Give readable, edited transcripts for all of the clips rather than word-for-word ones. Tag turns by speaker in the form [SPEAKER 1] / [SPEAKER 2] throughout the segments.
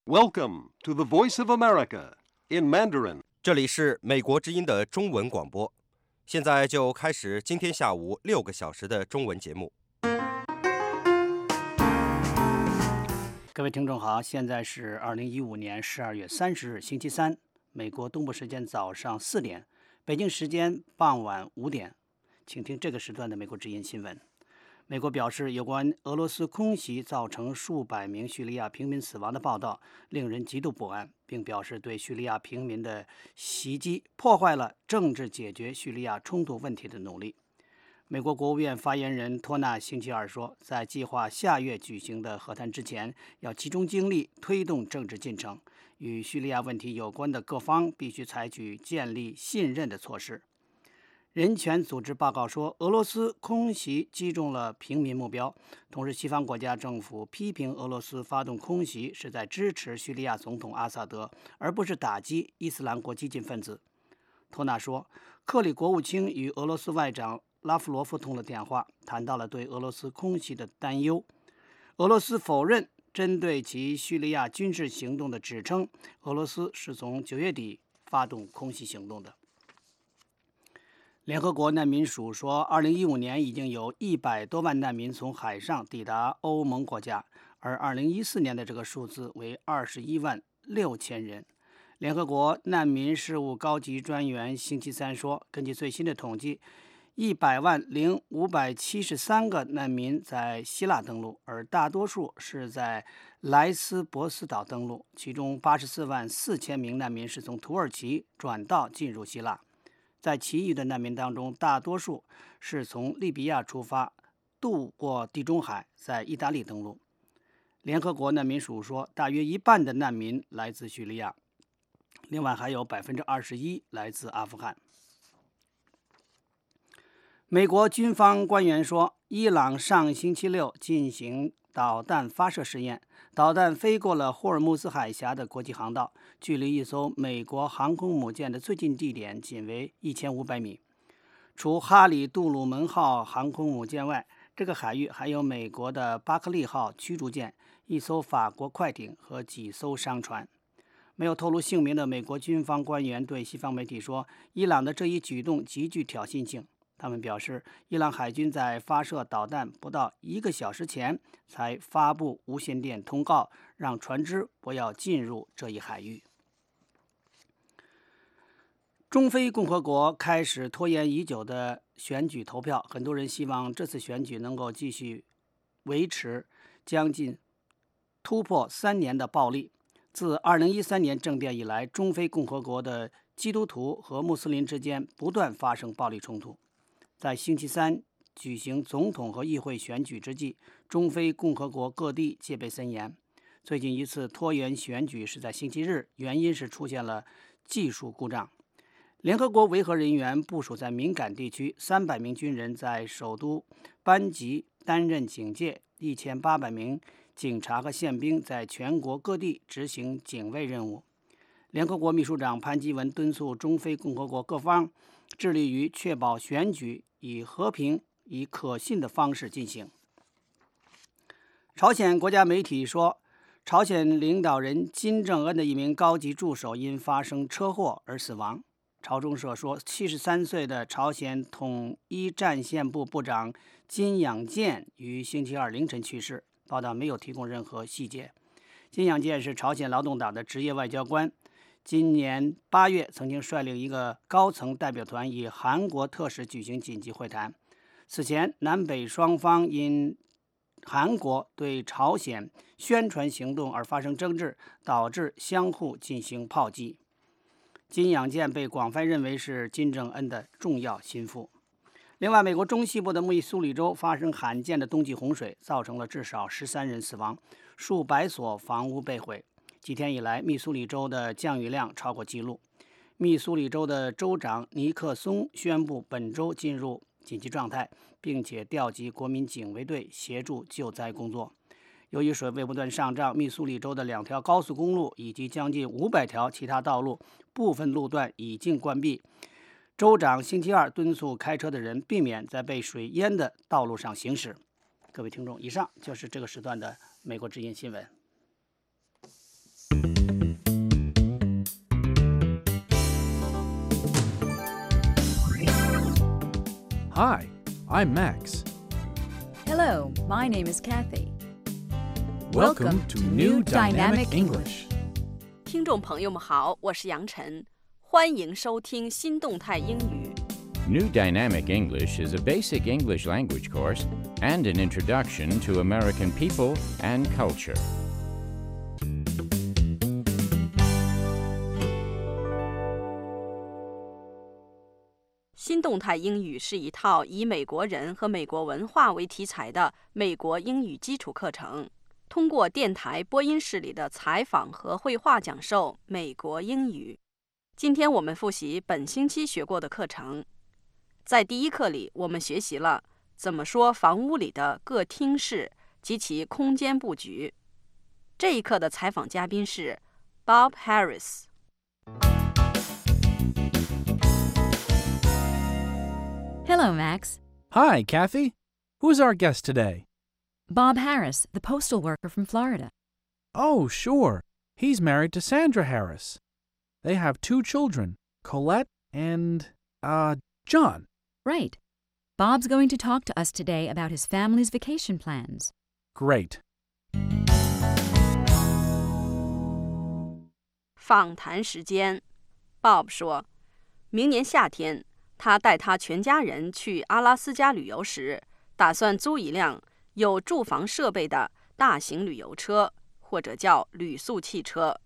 [SPEAKER 1] Welcome to the Voice of America in Mandarin.
[SPEAKER 2] 这里是美国之音的中文广播，现在就开始今天下午6个小时的中文节目。
[SPEAKER 3] 各位听众好，现在是2015年12月30日星期三，美国东部时间早上4点，北京时间傍晚5点，请听这个时段的美国之音新闻。美国表示，有关俄罗斯空袭造成数百名叙利亚平民死亡的报道令人极度不安，并表示对叙利亚平民的袭击破坏了政治解决叙利亚冲突问题的努力。美国国务院发言人托纳星期二说，在计划下月举行的和谈之前，要集中精力推动政治进程，与叙利亚问题有关的各方必须采取建立信任的措施。人权组织报告说，俄罗斯空袭击中了平民目标，同时西方国家政府批评俄罗斯发动空袭是在支持叙利亚总统阿萨德，而不是打击伊斯兰国激进分子。托纳说，克里国务卿与俄罗斯外长拉夫罗夫通了电话，谈到了对俄罗斯空袭的担忧。俄罗斯否认针对其叙利亚军事行动的指称，俄罗斯是从9月底发动空袭行动的。联合国难民署说，2015年已经有100多万难民从海上抵达欧盟国家，而2014年的这个数字为21万6千人。联合国难民事务高级专员星期三说，根据最新的统计，100万零573个难民在希腊登陆，而大多数是在莱斯博斯岛登陆，其中84万4千名难民是从土耳其转道进入希腊。在其余的难民当中，大多数是从利比亚出发，渡过地中海，在意大利登陆。联合国难民署说，大约一半的难民来自叙利亚，另外还有21%来自阿富汗。美国军方官员说，伊朗上星期六进行导弹发射试验，导弹飞过了霍尔木兹海峡的国际航道，距离一艘美国航空母舰的最近地点仅为1500米。除哈里杜鲁门号航空母舰外，这个海域还有美国的巴克利号驱逐舰、一艘法国快艇和几艘商船。没有透露姓名的美国军方官员对西方媒体说，伊朗的这一举动极具挑衅性。他们表示，伊朗海军在发射导弹不到1个小时前才发布无线电通告，让船只不要进入这一海域。中非共和国开始拖延已久的选举投票，很多人希望这次选举能够继续维持将近突破3年的暴力。自2013年政变以来，中非共和国的基督徒和穆斯林之间不断发生暴力冲突。在星期三举行总统和议会选举之际，中非共和国各地戒备森严。最近一次拖延选举是在星期日，原因是出现了技术故障。联合国维和人员部署在敏感地区，300名军人在首都班吉担任警戒，1800名警察和宪兵在全国各地执行警卫任务。联合国秘书长潘基文敦促中非共和国各方致力于确保选举以和平、以可信的方式进行。朝鲜国家媒体说，朝鲜领导人金正恩的一名高级助手因发生车祸而死亡。朝中社说，73岁的朝鲜统一战线部部长金养健于星期二凌晨去世，报道没有提供任何细节。金养健是朝鲜劳动党的职业外交官，今年8月曾经率领一个高层代表团与韩国特使举行紧急会谈。此前，南北双方因韩国对朝鲜宣传行动而发生争执，导致相互进行炮击。金养健被广泛认为是金正恩的重要心腹。另外，美国中西部的密苏里州发生罕见的冬季洪水，造成了至少13人死亡，数百所房屋被毁。几天以来，密苏里州的降雨量超过纪录。密苏里州的州长尼克松宣布本周进入紧急状态，并且调集国民警卫队协助救灾工作。由于水位不断上涨，密苏里州的2条高速公路以及将近500条其他道路部分路段已经关闭。州长星期二敦促开车的人避免在被水淹的道路上行驶。各位听众，以上就是这个时段的美国之音新闻。
[SPEAKER 4] Hi, I'm Max.
[SPEAKER 5] Hello, my name is Kathy.
[SPEAKER 4] Welcome to New Dynamic English.
[SPEAKER 6] 听众朋友们好，我是杨晨，欢迎收听新动态英语。
[SPEAKER 7] New Dynamic English is a basic English language course and an introduction to American people and culture.
[SPEAKER 6] 新动态英语是一套以美国人和美国文化为题材的美国英语基础课程，通过电台播音室里的采访和绘画讲授美国英语。今天我们复习本星期学过的课程。在第一课里，我们学习了怎么说房屋里的各厅室及其空间布局。这一课的采访嘉宾是 Bob
[SPEAKER 5] Harris。Hello, Max.
[SPEAKER 4] Hi, Kathy. Who's our guest today?
[SPEAKER 5] Bob Harris, the postal worker from Florida.
[SPEAKER 4] Oh, sure. He's married to Sandra Harris. They have 2 children, Colette and, John.
[SPEAKER 5] Right. Bob's going to talk to us today about his family's vacation plans.
[SPEAKER 4] Great.
[SPEAKER 6] 访谈时间 Bob 说，明年夏天他带他全家人去阿拉斯加旅游时，打算租一辆有住房设备的大型旅游车，或者叫旅宿汽车。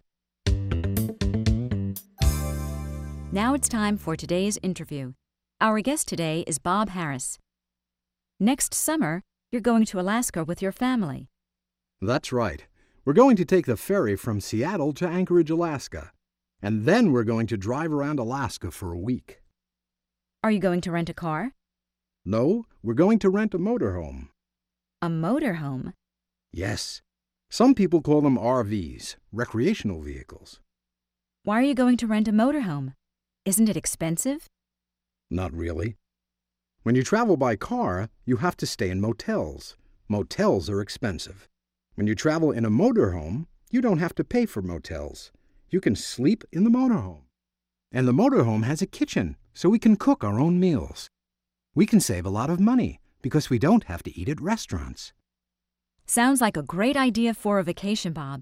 [SPEAKER 5] Now it's time for today's interview. Our guest today is Bob Harris. Next summer, you're going to Alaska with your family.
[SPEAKER 8] That's right. We're going to take the ferry from Seattle to Anchorage, Alaska. And then we're going to drive around Alaska for a week.
[SPEAKER 5] Are you going to rent a car?
[SPEAKER 8] No, we're going to rent a motorhome.
[SPEAKER 5] A motorhome?
[SPEAKER 8] Yes. Some people call them RVs, recreational vehicles.
[SPEAKER 5] Why are you going to rent a motorhome? Isn't it expensive?
[SPEAKER 8] Not really. When you travel by car, you have to stay in motels. Motels are expensive. When you travel in a motorhome, you don't have to pay for motels. You can sleep in the motorhome. And the motorhome has a kitchen, so we can cook our own meals. We can save a lot of money because we don't have to eat at restaurants.
[SPEAKER 5] Sounds like a great idea for a vacation, Bob.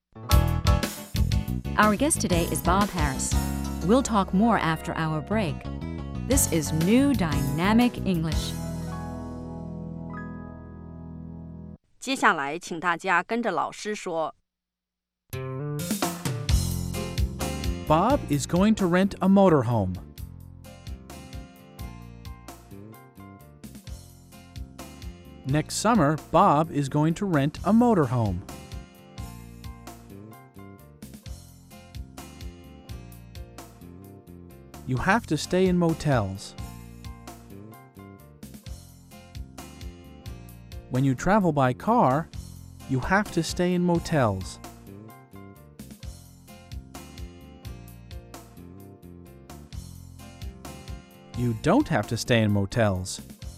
[SPEAKER 5] Our guest today is Bob Harris. We'll talk more after our break. This is New Dynamic English.
[SPEAKER 6] 接下来，请大家跟着老师说。
[SPEAKER 4] Bob is going to rent a motorhome. Next summer, Bob is going to rent a motorhome. You have to stay in motels. When you travel by car, you have to stay in motels. You don't have to stay in motels.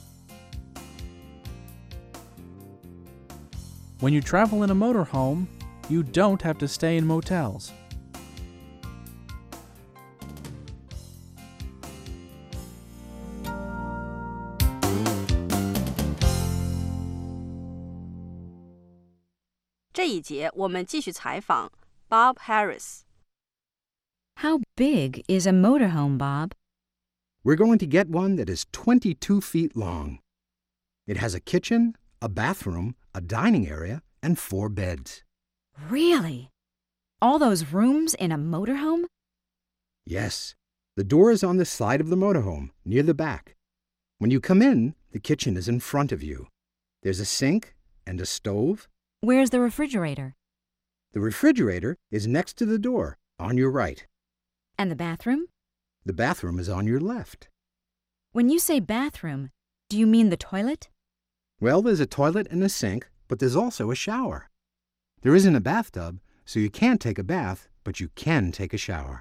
[SPEAKER 4] When you travel in a motorhome, you don't have to stay in motels.
[SPEAKER 6] "这一节我们继续采访 Bob Harris。
[SPEAKER 5] How big is a motorhome, Bob?
[SPEAKER 8] We're going to get one that is 22 feet long. It has a kitchen, a bathroom, a dining area, and 4 beds.
[SPEAKER 5] Really? All those rooms in a motorhome?
[SPEAKER 8] Yes. The door is on the side of the motorhome, near the back. When you come in, the kitchen is in front of you. There's a sink and a stove.
[SPEAKER 5] Where's the refrigerator?
[SPEAKER 8] The refrigerator is next to the door, on your right.
[SPEAKER 5] And the bathroom?
[SPEAKER 8] The bathroom is on your left.
[SPEAKER 5] When you say bathroom, do you mean the toilet?
[SPEAKER 8] Well, there's a toilet and a sink, but there's also a shower. There isn't a bathtub, so you can't take a bath, but you can take a shower.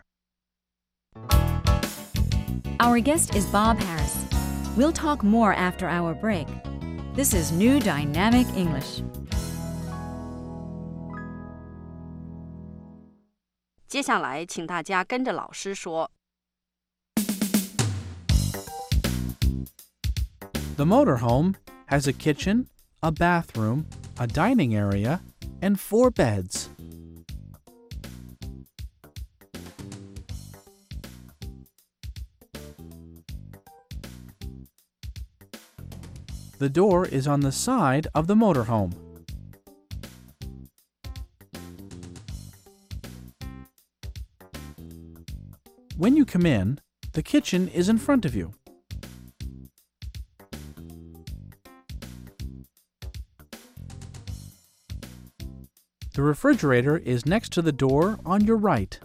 [SPEAKER 5] Our guest is Bob Harris. We'll talk more after our break. This is New Dynamic English.
[SPEAKER 6] 接下来，请大家跟着老师说。
[SPEAKER 4] The motorhome has a kitchen, a bathroom, a dining area, and 4 beds. The door is on the side of the motorhome. When you come in, the kitchen is in front of you. The refrigerator is next to the door on your right.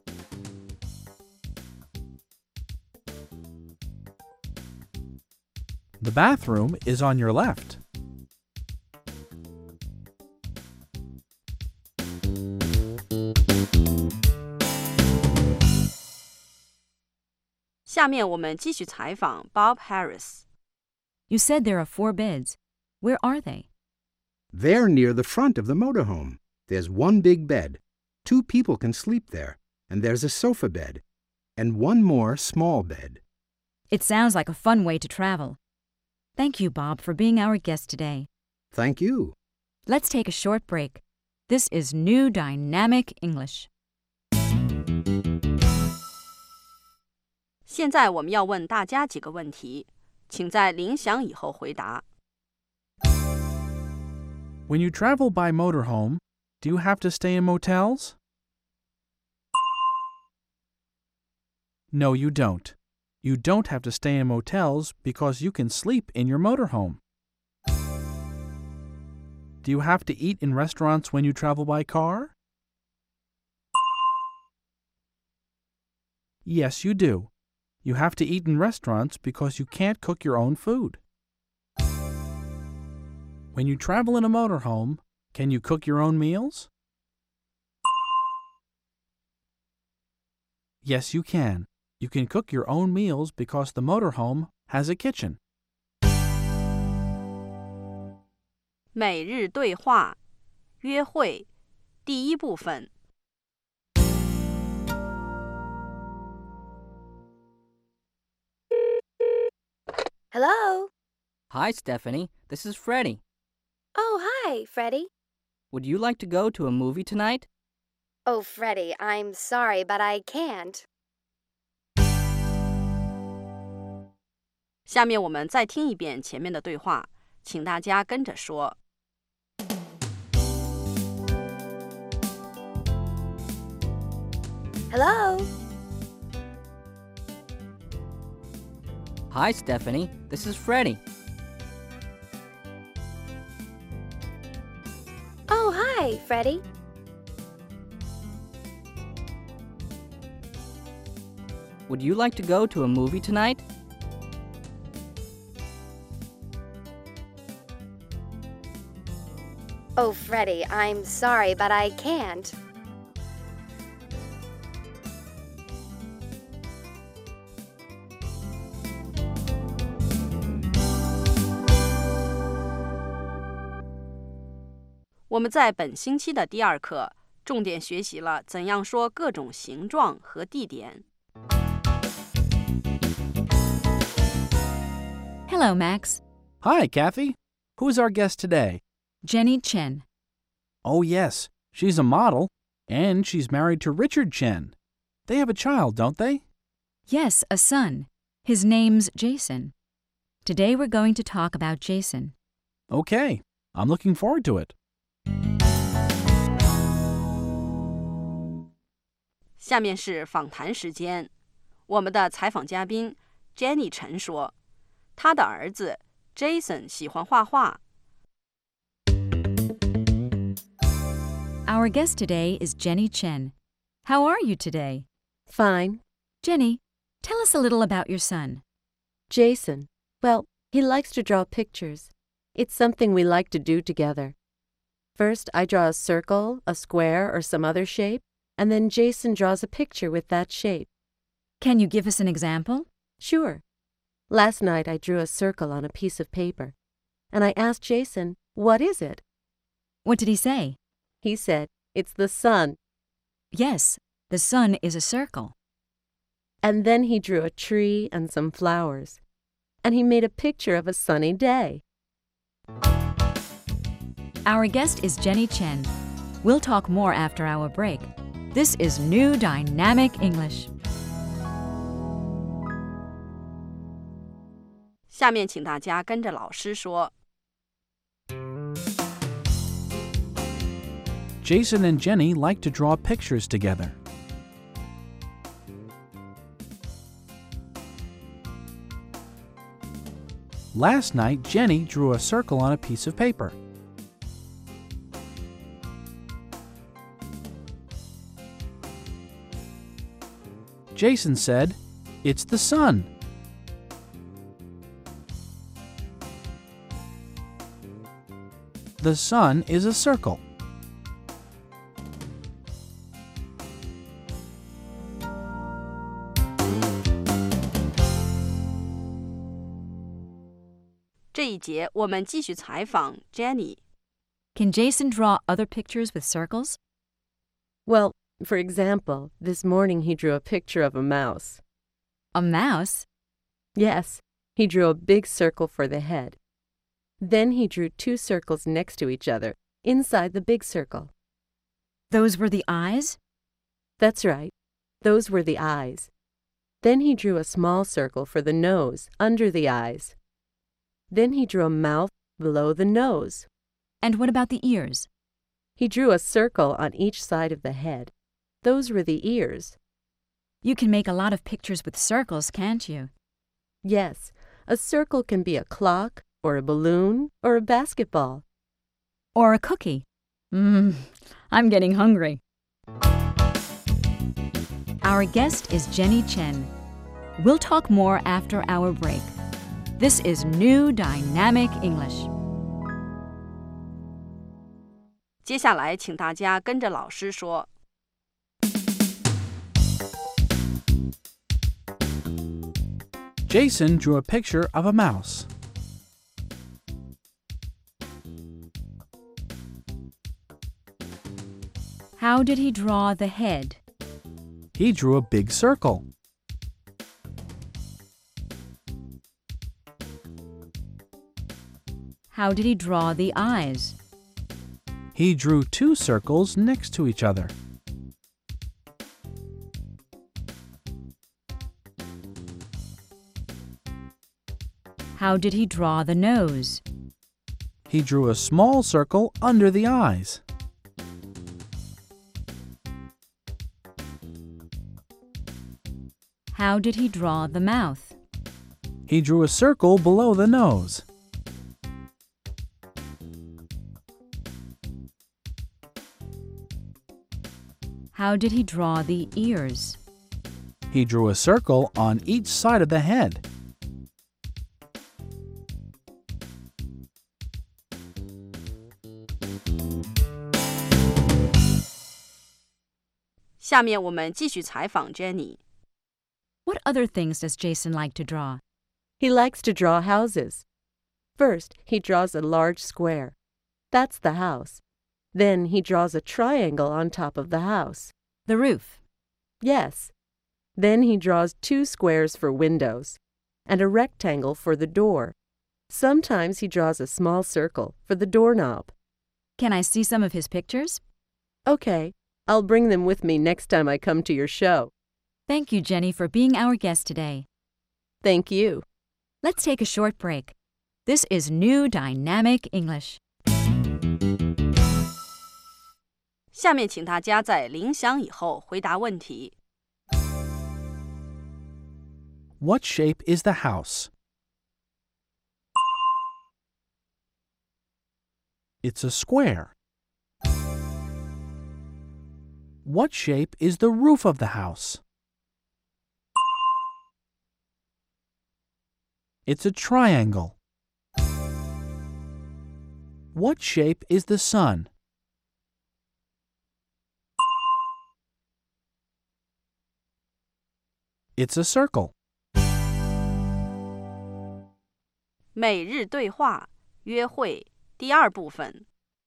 [SPEAKER 4] The bathroom is on your left.
[SPEAKER 6] 下面我们继续采访 Bob Harris。
[SPEAKER 5] You said there are 4 beds. Where are they?
[SPEAKER 8] They're near the front of the motorhome. There's 1 big bed. 2 people can sleep there. And there's a sofa bed. And 1 more small bed.
[SPEAKER 5] It sounds like a fun way to travel. Thank you, Bob, for being our guest today.
[SPEAKER 8] Thank you.
[SPEAKER 5] Let's take a short break. This is New Dynamic English.
[SPEAKER 6] 现在我们要问大家几个问题，请在铃响以后回答。
[SPEAKER 4] When you travel by motorhome, do you have to stay in motels? No, you don't. You don't have to stay in motels because you can sleep in your motorhome. Do you have to eat in restaurants when you travel by car? Yes, you do. You have to eat in restaurants because you can't cook your own food. When you travel in a motorhome, can you cook your own meals? Yes, you can. You can cook your own meals because the motorhome has a kitchen.
[SPEAKER 6] 每日对话，约会，第一部分。
[SPEAKER 9] Hello?
[SPEAKER 10] Hi, Stephanie. This is Freddie.
[SPEAKER 9] Oh, hi, Freddie.
[SPEAKER 10] Would you like to go to a movie tonight?
[SPEAKER 9] Oh, Freddie, I'm sorry, but I can't.
[SPEAKER 6] 下面我们再听一遍前面的对话，请大家跟着说。
[SPEAKER 9] Hello?
[SPEAKER 10] Hi, Stephanie. This is Freddie.
[SPEAKER 9] Oh, hi, Freddie.
[SPEAKER 10] Would you like to go to a movie tonight?
[SPEAKER 9] Oh, Freddie, I'm sorry, but I can't.
[SPEAKER 6] "我们在本星期的第2课，重点学习了怎样说各种形状和地点。
[SPEAKER 5] Hello, Max.
[SPEAKER 4] Hi, Kathy. Who's our guest today?
[SPEAKER 5] Jenny Chen.
[SPEAKER 4] Oh, yes. She's a model, and she's married to Richard Chen. They have a child, don't they?
[SPEAKER 5] Yes, a son. His name's Jason. Today we're going to talk about Jason.
[SPEAKER 4] Okay. I'm looking forward to it.
[SPEAKER 6] 下面是访谈时间。我们的采访嘉宾 Jenny 陈说，她的儿子 Jason 喜欢画画。
[SPEAKER 5] Our guest today is Jenny Chen. How are you today?
[SPEAKER 11] Fine.
[SPEAKER 5] Jenny, tell us a little about your son.
[SPEAKER 11] Jason. Well, he likes to draw pictures. It's something we like to do together. First, I draw a circle, a square, or some other shape, and then Jason draws a picture with that shape.
[SPEAKER 5] Can you give us an example?
[SPEAKER 11] Sure. Last night I drew a circle on a piece of paper, and I asked Jason, "What is it?"
[SPEAKER 5] What did he say?
[SPEAKER 11] He said, "It's the sun."
[SPEAKER 5] Yes, the sun is a circle.
[SPEAKER 11] And then he drew a tree and some flowers. and he made a picture of a sunny day.
[SPEAKER 5] Our guest is Jenny Chen. We'll talk more after our break. This is New Dynamic English.
[SPEAKER 6] 下面请大家跟着老师说。
[SPEAKER 4] Jason and Jenny like to draw pictures together. Last night, Jenny drew a circle on a piece of paper. Jason said, "It's the sun." The sun is a circle.
[SPEAKER 6] 这一节我们继续采访 Jenny。
[SPEAKER 5] Can Jason draw other pictures with circles?
[SPEAKER 11] Well, for example, this morning he drew a picture of a mouse.
[SPEAKER 5] A mouse?
[SPEAKER 11] Yes, he drew a big circle for the head. Then he drew two circles next to each other, inside the big circle.
[SPEAKER 5] Those were the eyes?
[SPEAKER 11] That's right. Those were the eyes. Then he drew a small circle for the nose, under the eyes. Then he drew a mouth below the nose.
[SPEAKER 5] And what about the ears?
[SPEAKER 11] He drew a circle on each side of the head. Those were the ears.
[SPEAKER 5] You can make a lot of pictures with circles, can't you?
[SPEAKER 11] Yes, a circle can be a clock, or a balloon, or a basketball.
[SPEAKER 5] Or a cookie. I'm getting hungry. Our guest is Jenny Chen. We'll talk more after our break. This is New Dynamic English.
[SPEAKER 6] 接下来请大家跟着老师说。
[SPEAKER 4] Jason drew a picture of a mouse.
[SPEAKER 5] How did he draw the head?
[SPEAKER 4] He drew a big circle.
[SPEAKER 5] How did he draw the eyes?
[SPEAKER 4] He drew two circles next to each other.
[SPEAKER 5] How did he draw the nose?
[SPEAKER 4] He drew a small circle under the eyes.
[SPEAKER 5] How did he draw the mouth?
[SPEAKER 4] He drew a circle below the nose.
[SPEAKER 5] How did he draw the ears?
[SPEAKER 4] He drew a circle on each side of the head.
[SPEAKER 6] "下面我们继续采访 Jenny。
[SPEAKER 5] What other things does Jason like to draw?
[SPEAKER 11] He likes to draw houses. First, he draws a large square. That's the house. Then he draws a triangle on top of the house.
[SPEAKER 5] The roof.
[SPEAKER 11] Yes. Then he draws two squares for windows and a rectangle for the door. Sometimes he draws a small circle for the doorknob.
[SPEAKER 5] Can I see some of his pictures?
[SPEAKER 11] Okay, I'll bring them with me next time I come to your show.
[SPEAKER 5] Thank you, Jenny, for being our guest today.
[SPEAKER 11] Thank you.
[SPEAKER 5] Let's take a short break. This is New Dynamic English.
[SPEAKER 6] 下面请大家在铃响以后回答问题。
[SPEAKER 4] What shape is the house? It's a square. What shape is the roof of the house? It's a triangle. What shape is the sun? It's a circle.
[SPEAKER 6] 每日对话约会第二部分。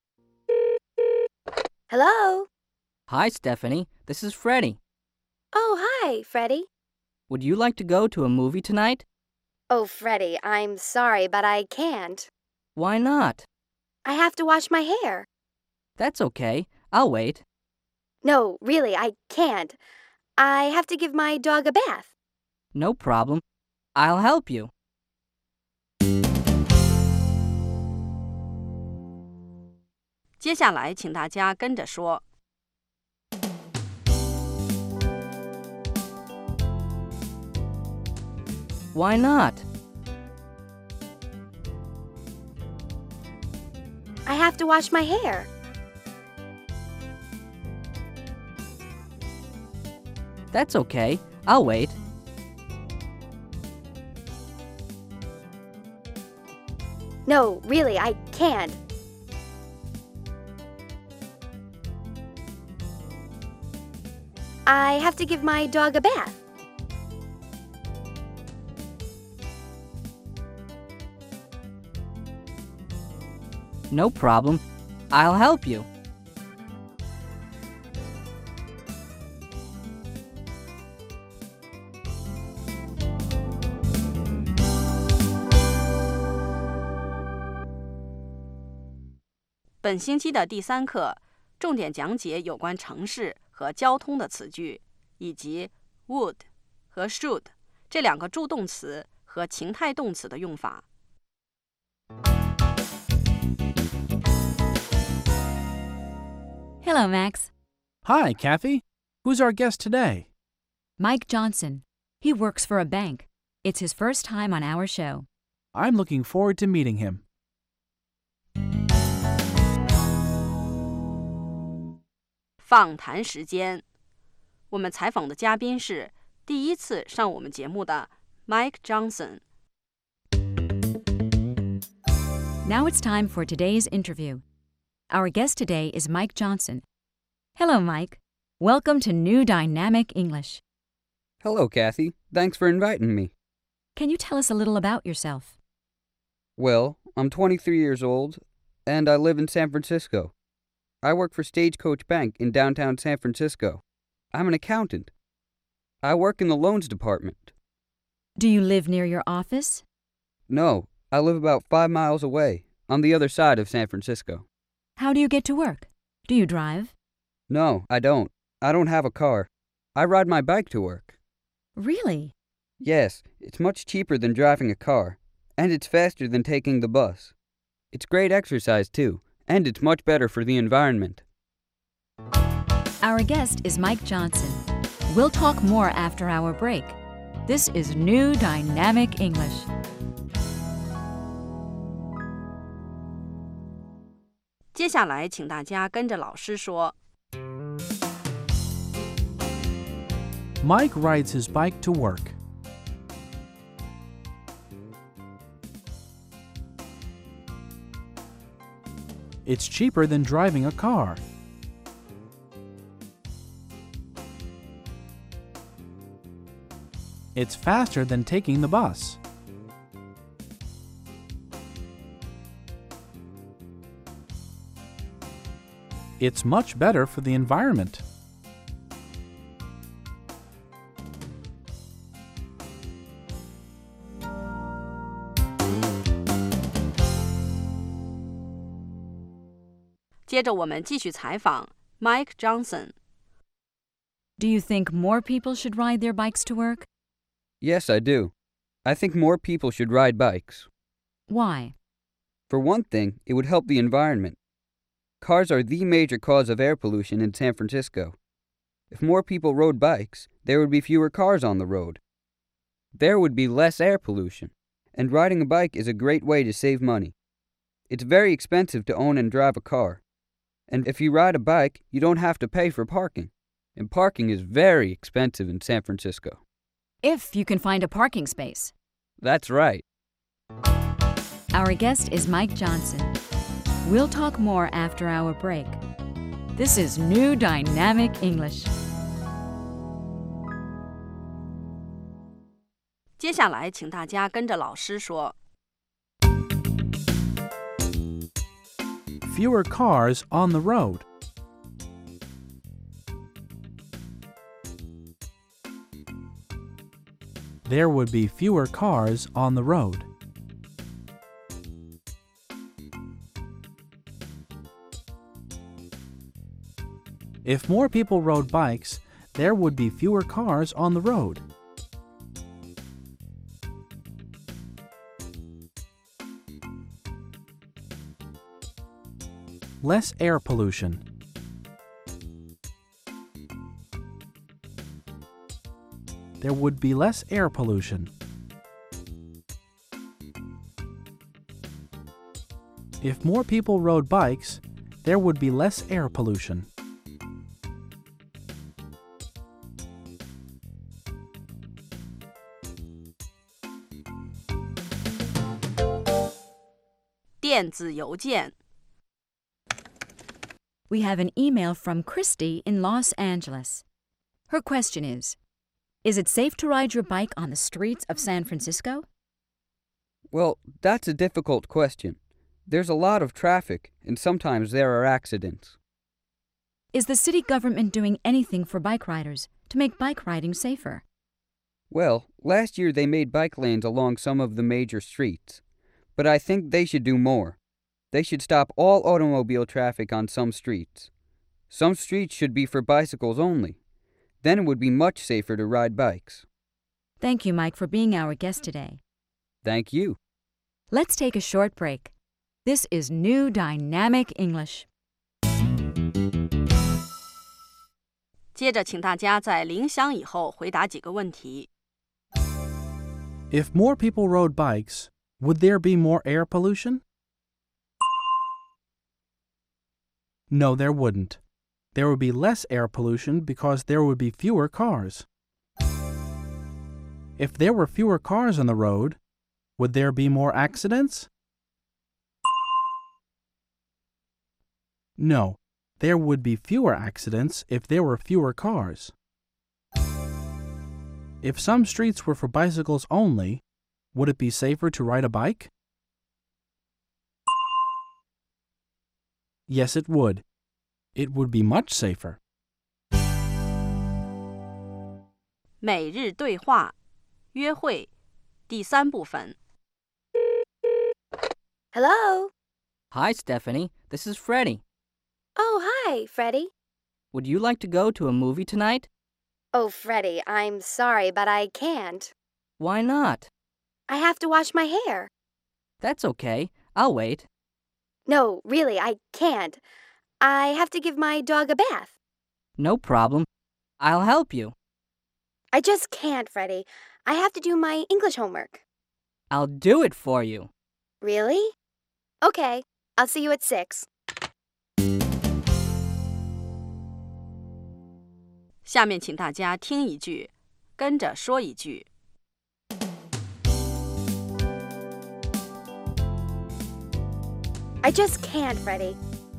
[SPEAKER 9] Hello?
[SPEAKER 10] Hi, Stephanie. This is Freddie.
[SPEAKER 9] Oh, hi, Freddie.
[SPEAKER 10] Would you like to go to a movie tonight?
[SPEAKER 9] Oh, Freddie, I'm sorry, but I can't.
[SPEAKER 10] Why not?
[SPEAKER 9] I have to wash my hair.
[SPEAKER 10] That's okay. I'll wait.
[SPEAKER 9] No, really, I can't. I have to give my dog a bath.
[SPEAKER 10] No problem. I'll help you.
[SPEAKER 6] 接下来，请大家跟着说。
[SPEAKER 10] Why not?
[SPEAKER 9] I have to wash my hair.
[SPEAKER 10] That's okay. I'll wait.
[SPEAKER 9] No, really, I can't. I have to give my dog a bath.
[SPEAKER 10] No problem. I'll help you.
[SPEAKER 6] 本星期的第3课，重点讲解有关城市和交通的词句，以及 would 和 should 这2个助动词和情态动词的用法。
[SPEAKER 5] Hello, Max.
[SPEAKER 4] Hi, Kathy. Who's our guest today?
[SPEAKER 5] Mike Johnson. He works for a bank. It's his first time on our show.
[SPEAKER 4] I'm looking forward to meeting him.
[SPEAKER 6] 访谈时间，我们采访的嘉宾是第1次上我们节目的 Mike Johnson。
[SPEAKER 5] Now it's time for today's interview. Our guest today is Mike Johnson. Hello, Mike. Welcome to New Dynamic English.
[SPEAKER 12] Hello, Kathy. Thanks for inviting me.
[SPEAKER 5] Can you tell us a little about yourself?
[SPEAKER 12] Well, I'm 23 years old, and I live in San Francisco. I work for Stagecoach Bank in downtown San Francisco. I'm an accountant. I work in the loans department.
[SPEAKER 5] Do you live near your office?
[SPEAKER 12] No, I live about 5 miles away, on the other side of San Francisco.
[SPEAKER 5] How do you get to work? Do you drive?
[SPEAKER 12] No, I don't. I don't have a car. I ride my bike to work.
[SPEAKER 5] Really?
[SPEAKER 12] Yes, it's much cheaper than driving a car, and it's faster than taking the bus. It's great exercise, too, and it's much better for the environment.
[SPEAKER 5] Our guest is Mike Johnson. We'll talk more after our break. This is New Dynamic English.
[SPEAKER 6] "接下来，请大家跟着老师说。
[SPEAKER 4] Mike rides his bike to work. It's cheaper than driving a car. It's faster than taking the bus. It's much better for the environment.
[SPEAKER 6] "接着我们继续采访 Mike Johnson。
[SPEAKER 5] Do you think more people should ride their bikes to work?
[SPEAKER 12] Yes, I do. I think more people should ride bikes.
[SPEAKER 5] Why?
[SPEAKER 12] For one thing, it would help the environment. Cars are the major cause of air pollution in San Francisco. If more people rode bikes, there would be fewer cars on the road. There would be less air pollution, and riding a bike is a great way to save money. It's very expensive to own and drive a car. And if you ride a bike, you don't have to pay for parking. And parking is very expensive in San Francisco.
[SPEAKER 5] If you can find a parking space.
[SPEAKER 12] That's right.
[SPEAKER 5] Our guest is Mike Johnson. We'll talk more after our break. This is New Dynamic English.
[SPEAKER 6] 接下来，请大家跟着老师说。
[SPEAKER 4] Fewer cars on the road. there would be fewer cars on the road. If more people rode bikes, there would be fewer cars on the road. Less air pollution. There would be less air pollution. If more people rode bikes, there would be less air pollution.
[SPEAKER 6] 电子邮件
[SPEAKER 5] We have an email from Christy in Los Angeles. Her question is it safe to ride your bike on the streets of San Francisco?
[SPEAKER 12] Well, that's a difficult question. There's a lot of traffic, and sometimes there are accidents.
[SPEAKER 5] Is the city government doing anything for bike riders to make bike riding safer?
[SPEAKER 12] Well, last year they made bike lanes along some of the major streets. But I think they should do more. They should stop all automobile traffic on some streets. Some streets should be for bicycles only. Then it would be much safer to ride bikes.
[SPEAKER 5] Thank you, Mike, for being our guest today.
[SPEAKER 12] Thank you.
[SPEAKER 5] Let's take a short break. This is New Dynamic English.
[SPEAKER 6] 接着，请大家在铃响以后回答几个问题。
[SPEAKER 4] If more people rode bikes, would there be more air pollution? No, there wouldn't. There would be less air pollution because there would be fewer cars. If there were fewer cars on the road, would there be more accidents? No, there would be fewer accidents if there were fewer cars. If some streets were for bicycles only, would it be safer to ride a bike? Yes, it would. It would be much safer.
[SPEAKER 6] 每日对话约会第3部分。
[SPEAKER 9] Hello?
[SPEAKER 10] Hi, Stephanie. This is Freddie.
[SPEAKER 9] Oh, hi, Freddie.
[SPEAKER 10] Would you like to go to a movie tonight?
[SPEAKER 9] Oh, Freddie, I'm sorry, but I can't.
[SPEAKER 10] Why not?
[SPEAKER 9] I have to wash my hair.
[SPEAKER 10] That's okay. I'll wait.
[SPEAKER 9] No, really, I can't. I have to give my dog a bath.
[SPEAKER 10] No problem. I'll help you.
[SPEAKER 9] I just can't, Freddie. I have to do my English homework.
[SPEAKER 10] I'll do it for you.
[SPEAKER 9] Really? Okay, I'll see you at 6.
[SPEAKER 6] 下面请大家听一句，跟着说一句。
[SPEAKER 9] I just can't, Freddie.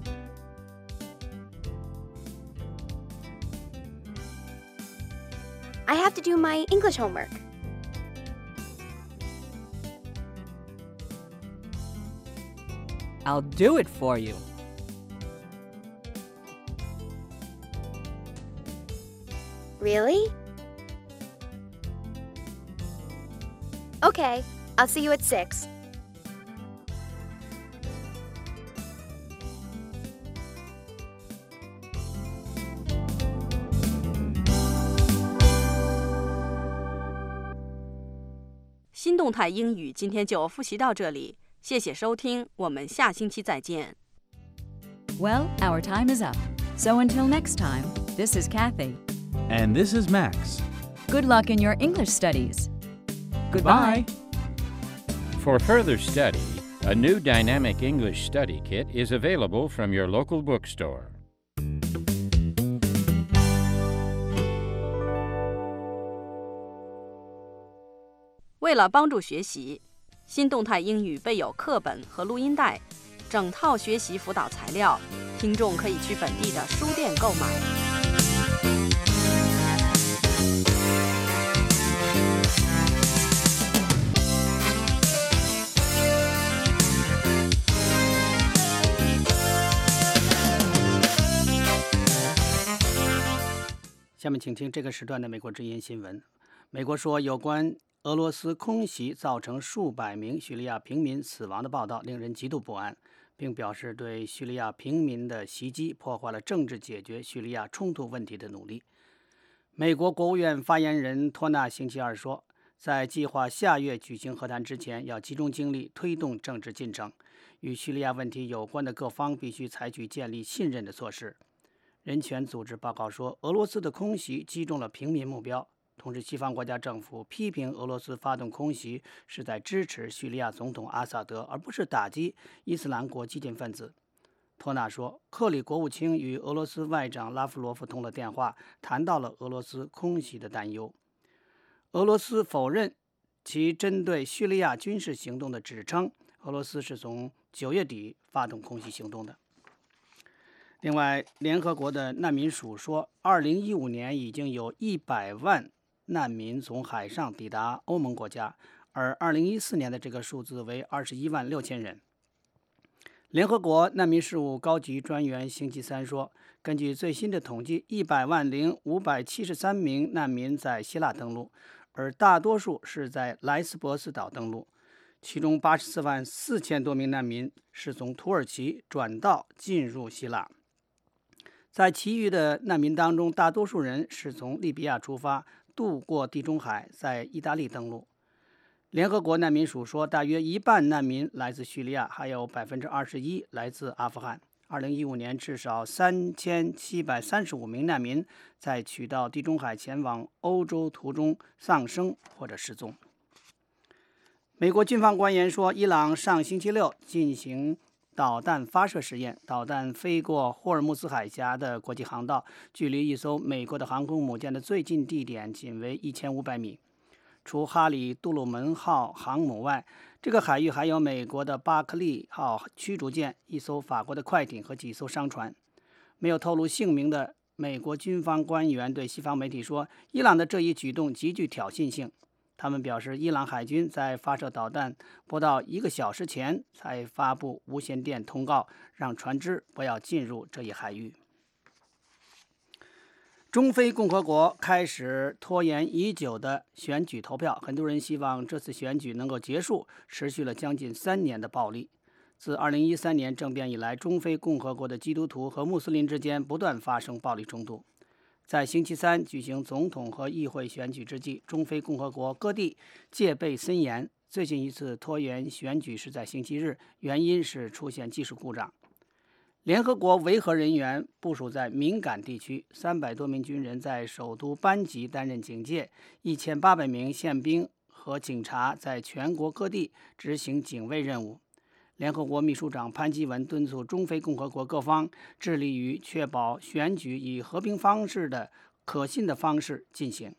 [SPEAKER 9] I have to do my English homework.
[SPEAKER 10] I'll do it for you.
[SPEAKER 9] Really? Okay, I'll see you at 6.
[SPEAKER 6] "新动态英语今天就复习到这里，谢谢收听，我们下星期再见。
[SPEAKER 5] Well, our time is up. So until next time, this is Kathy.
[SPEAKER 4] And this is Max.
[SPEAKER 5] Good luck in your English studies.
[SPEAKER 4] Goodbye.
[SPEAKER 7] For further study, a new Dynamic English Study Kit is available from your local bookstore.
[SPEAKER 6] 为了帮助学习，新动态英语备有课本和录音带，整套学习辅导材料，听众可以去本地的书店购买。
[SPEAKER 3] 下面请听这个时段的美国之音新闻。美国说，有关俄罗斯空袭造成数百名叙利亚平民死亡的报道令人极度不安，并表示对叙利亚平民的袭击破坏了政治解决叙利亚冲突问题的努力。美国国务院发言人托纳星期二说，在计划下月举行和谈之前，要集中精力推动政治进程。与叙利亚问题有关的各方必须采取建立信任的措施。人权组织报告说，俄罗斯的空袭击中了平民目标，同时西方国家政府批评俄罗斯发动空袭是在支持叙利亚总统阿萨德，而不是打击伊斯兰国激进分子。托纳说，克里国务卿与俄罗斯外长拉夫罗夫通了电话，谈到了俄罗斯空袭的担忧。俄罗斯否认其针对叙利亚军事行动的指称，俄罗斯是从9月底发动空袭行动的。另外，联合国的难民署说，2015年已经有100万难民从海上抵达欧盟国家，而2014年的这个数字为21万6千人。联合国难民事务高级专员星期三说，根据最新的统计，100万零573名难民在希腊登陆，而大多数是在莱斯博斯岛登陆，其中84万4千多名难民是从土耳其转道进入希腊。在其余的难民当中，大多数人是从利比亚出发，渡过地中海，在意大利登陆。联合国难民署说，大约1半难民来自叙利亚，还有21%来自阿富汗。2015年，至少3735名难民在取道地中海前往欧洲途中丧生或者失踪。美国军方官员说，伊朗上星期六进行导弹发射实验，导弹飞过霍尔木兹海峡的国际航道，距离一艘美国的航空母舰的最近地点仅为1500米。除哈里杜鲁门号航母外，这个海域还有美国的巴克利号驱逐舰、一艘法国的快艇和几艘商船。没有透露姓名的美国军方官员对西方媒体说，伊朗的这一举动极具挑衅性。他们表示，伊朗海军在发射导弹不到1个小时前才发布无线电通告，让船只不要进入这一海域。中非共和国开始拖延已久的选举投票，很多人希望这次选举能够结束持续了将近3年的暴力。自2013年政变以来，中非共和国的基督徒和穆斯林之间不断发生暴力冲突。在星期三举行总统和议会选举之际，中非共和国各地戒备森严。最近一次拖延选举是在星期日，原因是出现技术故障。联合国维和人员部署在敏感地区，300多名军人在首都班吉担任警戒，1800名宪兵和警察在全国各地执行警卫任务。联合国秘书长潘基文敦促中非共和国各方致力于确保选举以和平方式的可信的方式进行。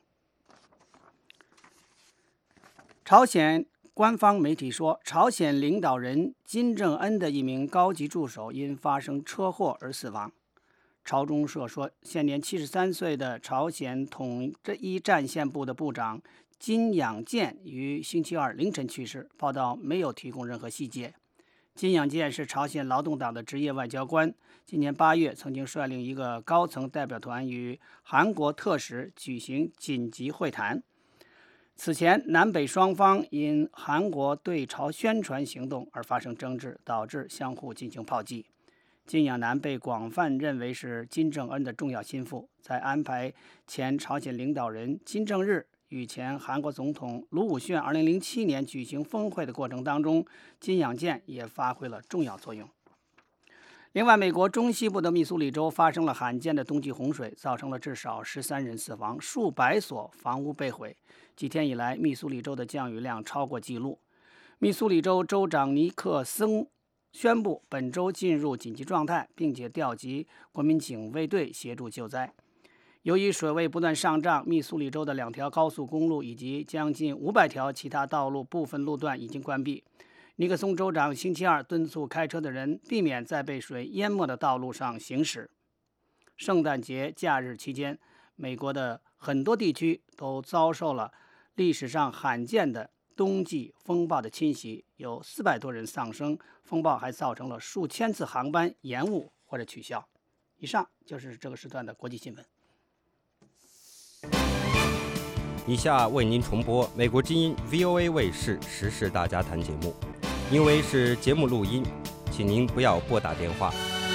[SPEAKER 3] 朝鲜官方媒体说，朝鲜领导人金正恩的一名高级助手因发生车祸而死亡。朝中社说，现年73岁的朝鲜统一战线部的部长金养健于星期二凌晨去世，报道没有提供任何细节。金养健是朝鲜劳动党的职业外交官，今年8月曾经率领一个高层代表团与韩国特使举行紧急会谈。此前，南北双方因韩国对朝宣传行动而发生争执，导致相互进行炮击。金养南被广泛认为是金正恩的重要心腹，在安排前朝鲜领导人金正日与前韩国总统卢武铉2007年举行峰会的过程当中，金养健也发挥了重要作用。另外，美国中西部的密苏里州发生了罕见的冬季洪水，造成了至少13人死亡，数百所房屋被毁。几天以来，密苏里州的降雨量超过纪录。密苏里州州长尼克森宣布本周进入紧急状态，并且调集国民警卫队协助救灾。由于水位不断上涨，密苏里州的2条高速公路以及将近500条其他道路部分路段已经关闭。尼克松州长星期二敦促开车的人避免在被水淹没的道路上行驶。圣诞节假日期间，美国的很多地区都遭受了历史上罕见的冬季风暴的侵袭，有400多人丧生，风暴还造成了数千次航班延误或者取消。以上就是这个时段的国际新闻。
[SPEAKER 2] 以下为您重播美国之音 VOA 卫视时事大家谈节目，因为是节目录音，请您不要拨打电话。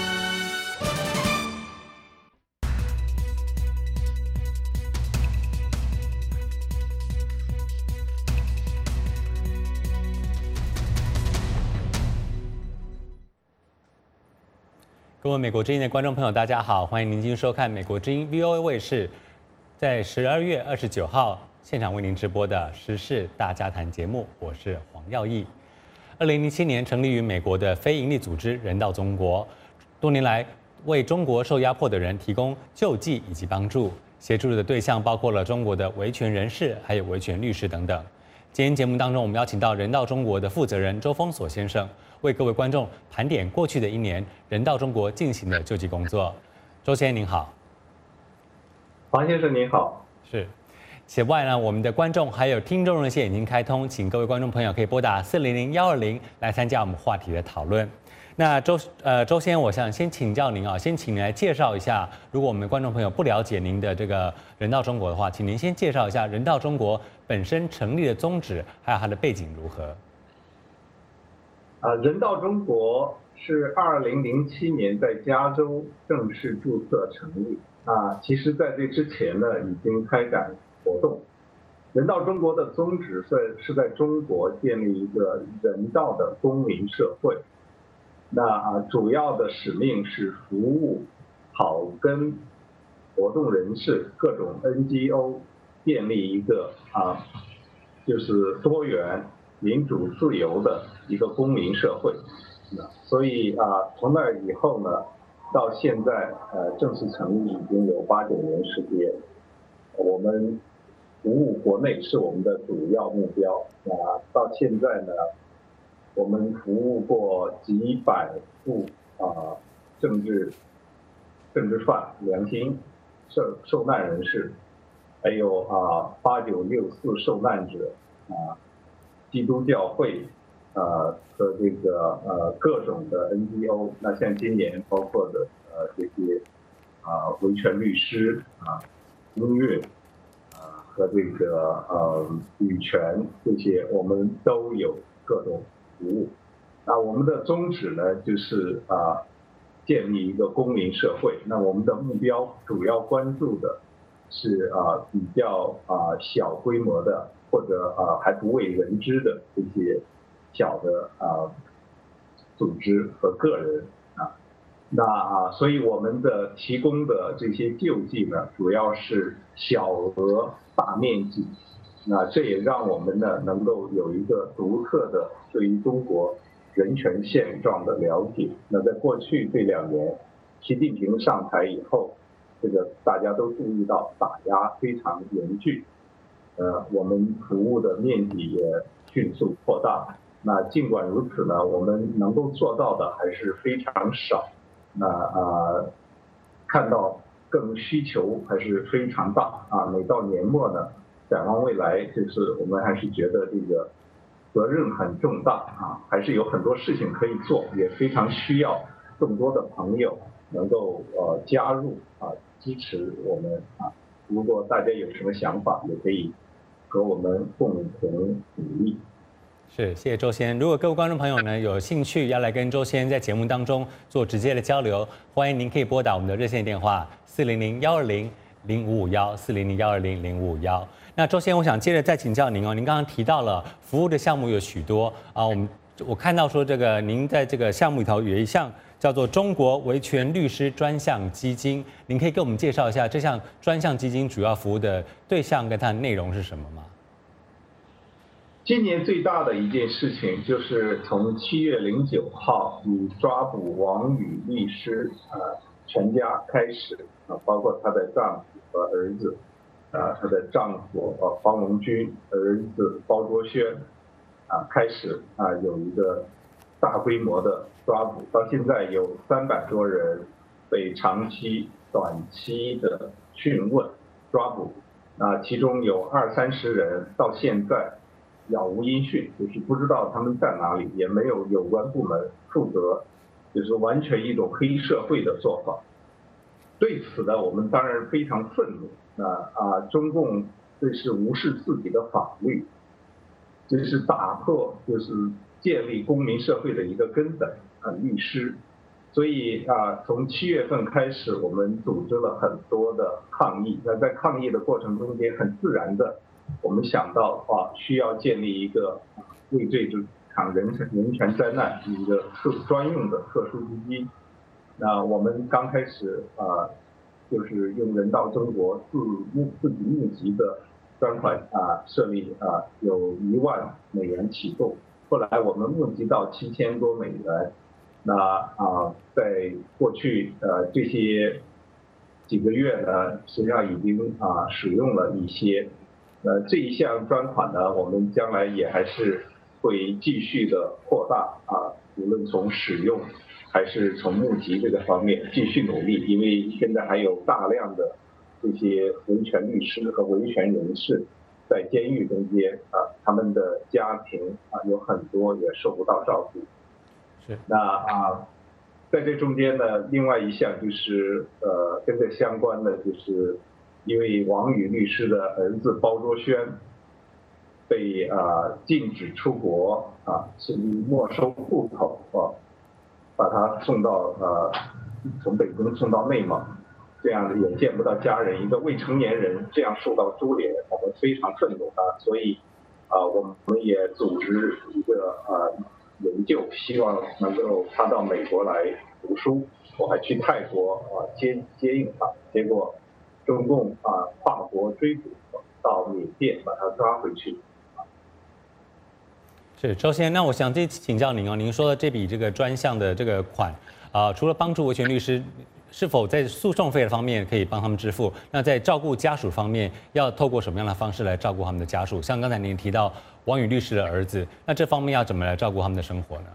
[SPEAKER 13] 各位美国之音的观众朋友，大家好，欢迎您继续收看美国之音 VOA 卫视在12月29号现场为您直播的时事大家谈节目，我是黄耀义。2007年成立于美国的非营利组织人道中国，多年来为中国受压迫的人提供救济以及帮助，协助的对象包括了中国的维权人士，还有维权律师等等。今天节目当中，我们邀请到人道中国的负责人周峰锁先生，为各位观众盘点过去的一年人道中国进行的救济工作。周先生您好。
[SPEAKER 14] 黄先生您好。
[SPEAKER 13] 是。此外呢，我们的观众还有听众热线已经开通，请各位观众朋友可以拨打400-120来参加我们话题的讨论。那周先生，我想先请教您啊，先请您来介绍一下，如果我们的观众朋友不了解您的这个人道中国的话，请您先介绍一下人道中国本身成立的宗旨，还有它的背景如何。
[SPEAKER 14] 人道中国是2007年在加州正式注册成立。其实在这之前呢，已经开展活动。人道中国的宗旨是在中国建立一个人道的公民社会。那主要的使命是服务草根活动人士、各种 NGO 建立一个就是多元、民主、自由的一个公民社会。所以从那以后呢，到现在正式成立已经有8、9年时间。我们服务国内是我们的主要目标。到现在呢，我们服务过几百户政治犯、良心受难人士，还有8964受难者，基督教会和这个各种的 NGO。那像今年包括的这些维权律师音乐和这个女权这些，我们都有各种服务。那我们的宗旨呢，就是建立一个公民社会。那我们的目标主要关注的是比较小规模的或者还不为人知的这些小的组织和个人那所以我们的提供的这些救济呢，主要是小额大面积。那这也让我们呢能够有一个独特的对于中国人权现状的了解。那在过去这2年，习近平上台以后，这个大家都注意到打压非常严峻，我们服务的面积也迅速扩大。那尽管如此呢，我们能够做到的还是非常少。那看到更需求还是非常大每到年末呢，展望未来，就是我们还是觉得这个责任很重大还是有很多事情可以做，也非常需要更多的朋友能够加入支持我们如果大家有什么想法，也可以和我们共同努力。
[SPEAKER 13] 是，谢谢周先生。如果各位观众朋友呢有兴趣要来跟周先生在节目当中做直接的交流，欢迎您可以拨打我们的热线电话400-120-0551，400-120-0551。那周先生，我想接着再请教您您刚刚提到了服务的项目有许多我看到说这个您在这个项目里头有一项叫做中国维权律师专项基金，您可以给我们介绍一下这项专项基金主要服务的对象跟它的内容是什么吗？
[SPEAKER 14] 今年最大的一件事情就是从7月09号以抓捕王宇律师全家开始包括她的丈夫和儿子她的丈夫方龙军，儿子包卓轩开始有一个大规模的抓捕。到现在有300多人被长期、短期的讯问抓捕，其中有20-30人到现在杳无音讯，就是不知道他们在哪里，也没有有关部门负责，就是完全一种黑社会的做法。对此呢，我们当然非常愤怒。中共这是无视自己的法律，这是打破就是建立公民社会的一个根本律师。所以从7月份开始，我们组织了很多的抗议。那在抗议的过程中间，很自然的，我们想到需要建立一个为这场人权灾难一个专用的特殊基金。那我们刚开始就是用人道中国自己募集的专款设立有1万美元起步，后来我们募集到7000多美元。那在过去这些几个月呢，实际上已经使用了一些。这一项专款呢，我们将来也还是会继续的扩大无论从使用还是从募集这个方面继续努力，因为现在还有大量的这些维权律师和维权人士在监狱中间他们的家庭有很多也受不到照顾。那在这中间呢，另外一项就是跟这相关的，就是因为王宇律师的儿子包卓轩被禁止出国甚至没收户口把他送到从北京送到内蒙，这样的也见不到家人，一个未成年人这样受到株连，我们非常愤怒所以我们也组织一个研究，希望能够他到美国来读书。我还去泰国接应他，结果中共跨国追捕到缅甸，把他抓回去。
[SPEAKER 13] 是周先生，那我想请教您您说的这笔这个专项的这个款除了帮助维权律师，是否在诉讼费的方面可以帮他们支付？那在照顾家属方面，要透过什么样的方式来照顾他们的家属？像刚才您提到王宇律师的儿子，那这方面要怎么来照顾他们的生活呢？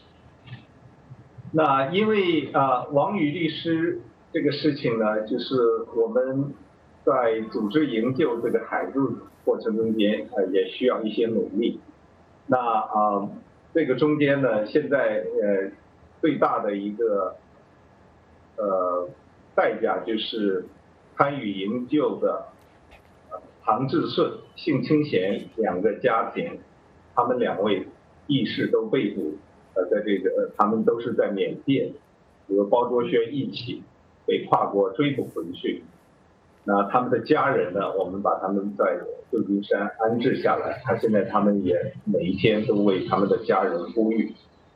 [SPEAKER 14] 那因为王宇律师这个事情呢，就是我们在组织营救这个孩子过程中间也需要一些努力。那这个中间呢，现在最大的一个代价就是参与营救的唐志顺、幸清贤2个家庭，他们2位义士都被捕，在这个他们都是在缅甸和包卓轩一起被跨国追捕回去。那他们的家人呢，我们把他们在旧金山安置下来，现在他们也每一天都为他们的家人呼吁。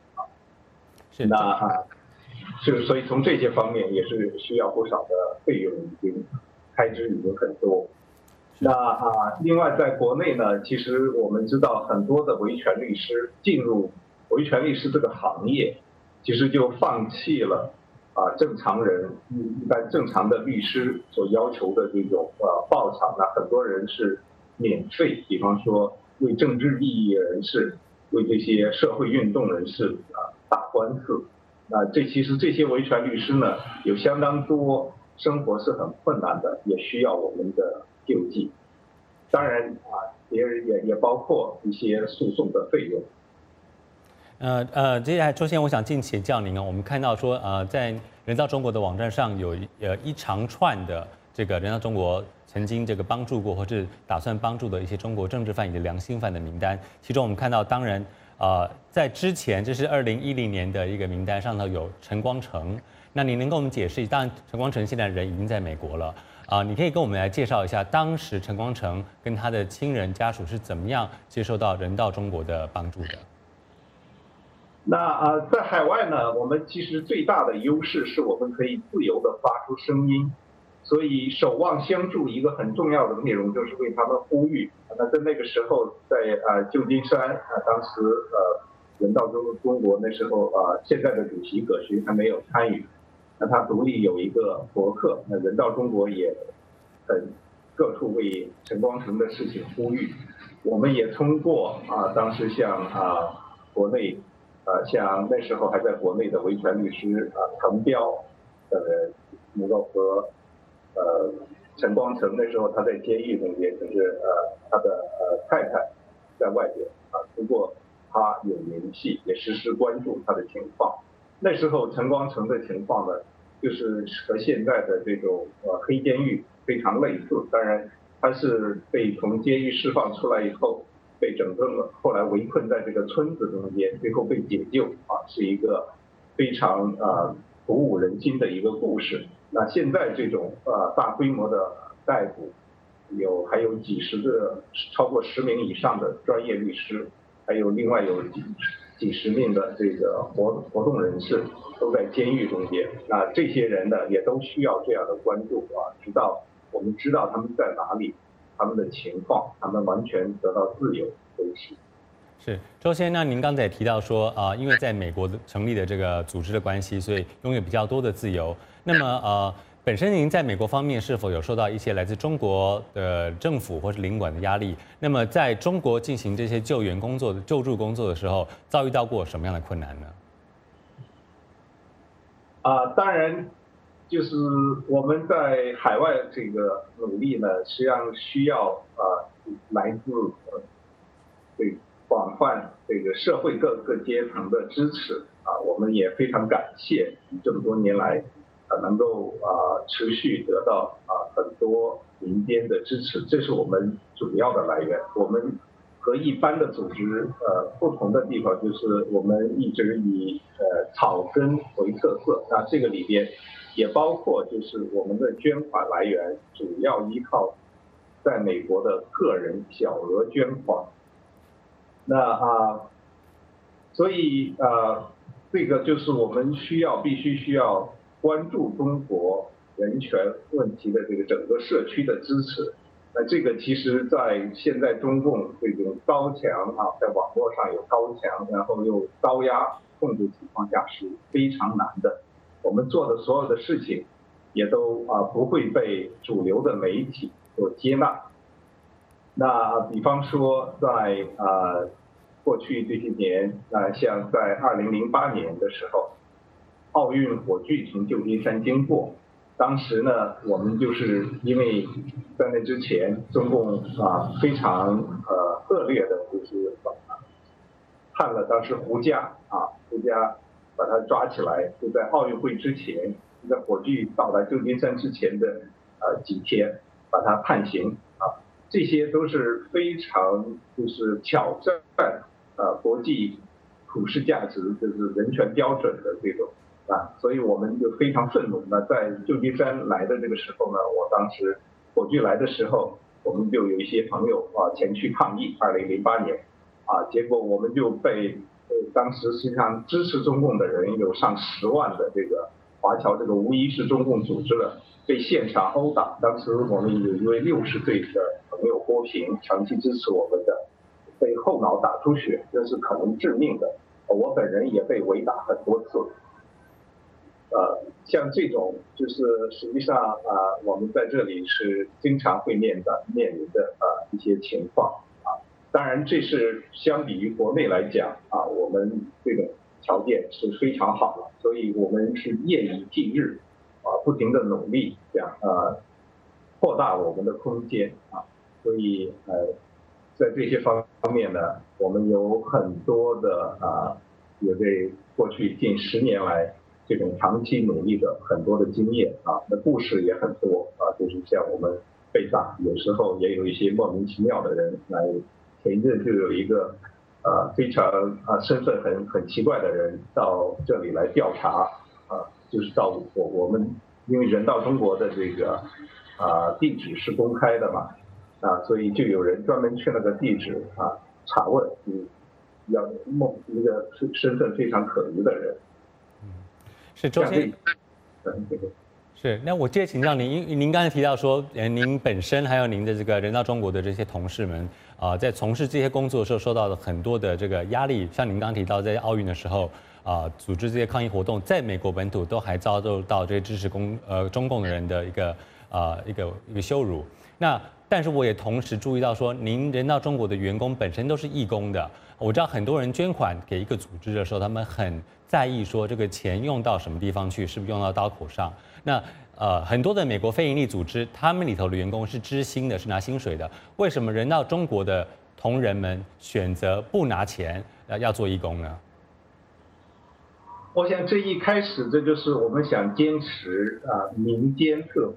[SPEAKER 14] 所以从这些方面也是需要不少的费用，开支已经很多。那另外在国内呢，其实我们知道很多的维权律师进入维权律师这个行业，其实就放弃了正常人一般正常的律师所要求的这种报偿。那很多人是免费，比方说为政治异议人士、为这些社会运动人士打官司。其实这些维权律师呢，有相当多生活是很困难的，也需要我们的救济。当然也包括一些诉讼的费用。
[SPEAKER 13] 接下来周先生，我想请教您我们看到说在人道中国的网站上有一长串的这个人道中国曾经这个帮助过或是打算帮助的一些中国政治犯以及良心犯的名单，其中我们看到当然在之前，这是2010年的一个名单，上头有陈光诚。那你能跟我们解释一下？当然，陈光诚现在人已经在美国了你可以跟我们来介绍一下，当时陈光诚跟他的亲人家属是怎么样接受到人道中国的帮助的？
[SPEAKER 14] 那在海外呢，我们其实最大的优势是我们可以自由的发出声音。所以守望相助一个很重要的内容就是为他们呼吁。那在那个时候，在旧金山当时人道中国那时候现在的主席葛勋还没有参与，那他独立有一个博客，那人道中国也各处为陈光诚的事情呼吁。我们也通过当时像国内像那时候还在国内的维权律师滕彪能够和陈光诚那时候他在监狱中间，就是他的太太在外边通过他有联系，也实时关注他的情况。那时候陈光诚的情况呢，就是和现在的这种黑监狱非常类似，当然他是被从监狱释放出来以后，被整个后来围困在这个村子中间，最后被解救是一个非常鼓舞人心的一个故事。那现在这种大规模的逮捕，还有几十个超过10名以上的专业律师，还有另外有几十名的这个活动人士都在监狱中间。那这些人呢，也都需要这样的关注直到我们知道他们在哪里，他们的情况，他们完全得到自由为止。
[SPEAKER 13] 是周先生，那您刚才也提到说因为在美国成立的这个组织的关系，所以拥有比较多的自由。那么本身您在美国方面是否有受到一些来自中国的政府或是领馆的压力？那么在中国进行这些救援工作、救助工作的时候，遭遇到过什么样的困难呢？
[SPEAKER 14] 当然，就是我们在海外这个努力呢，实际上需要来自对广泛这个社会各个阶层的支持我们也非常感谢这么多年来能够持续得到很多民间的支持，这是我们主要的来源。我们和一般的组织不同的地方就是我们一直以草根为特色，那这个里边也包括就是我们的捐款来源主要依靠在美国的个人小额捐款。那所以这个就是我们必须需要关注中国人权问题的这个整个社区的支持。那这个其实在现在中共这种高墙在网络上有高墙，然后又高压控制情况下是非常难的。我们做的所有的事情也都不会被主流的媒体所接纳。那比方说在过去这些年像在2008年的时候，奥运火炬从旧金山经过，当时呢我们就是因为在那之前中共非常恶劣的就是判了当时胡佳把他抓起来，就在奥运会之前，在火炬到达旧金山之前的几天把他判刑这些都是非常就是挑战国际普世价值就是人权标准的这种所以我们就非常愤怒。那在旧金山来的这个时候呢，我当时火炬来的时候，我们就有一些朋友前去抗议，2008年结果我们就被当时实际上支持中共的人有上10万的这个华侨，这个无疑是中共组织的，被现场殴打。当时我们有一位60岁的朋友郭平，长期支持我们的，被后脑打出血，这是可能致命的。我本人也被围打很多次。像这种就是实际上我们在这里是经常会面临的一些情况当然这是相比于国内来讲我们这种条件是非常好的，所以我们是夜以继日不停的努力扩大我们的空间所以在这些方面呢，我们有很多的也对过去近10年来这种长期努力的很多的经验那故事也很多就是像我们被打，有时候也有一些莫名其妙的人来。前一阵就有一个非常身份很奇怪的人到这里来调查就是到我们因为人到中国的这个地址是公开的嘛所以就有人专门去那个地址查问要一个身份非常可疑的人。
[SPEAKER 13] 是周先生。是，那我借请教您，因为您刚才提到说，您本身还有您的这个人到中国的这些同事们，在从事这些工作的时候受到了很多的这个压力，像您刚刚提到，在奥运的时候，组织这些抗议活动，在美国本土都还遭受到这些支持中共的人的一个羞辱。那但是我也同时注意到说，您人到中国的员工本身都是义工的，我知道很多人捐款给一个组织的时候，他们很在意说这个钱用到什么地方去，是不是用到刀口上。那很多的美国非营利组织，他们里头的员工是支薪的，是拿薪水的。为什么人到中国的同仁们选择不拿钱，要做义工呢？我想这一开始，这就是我们想坚持民间特色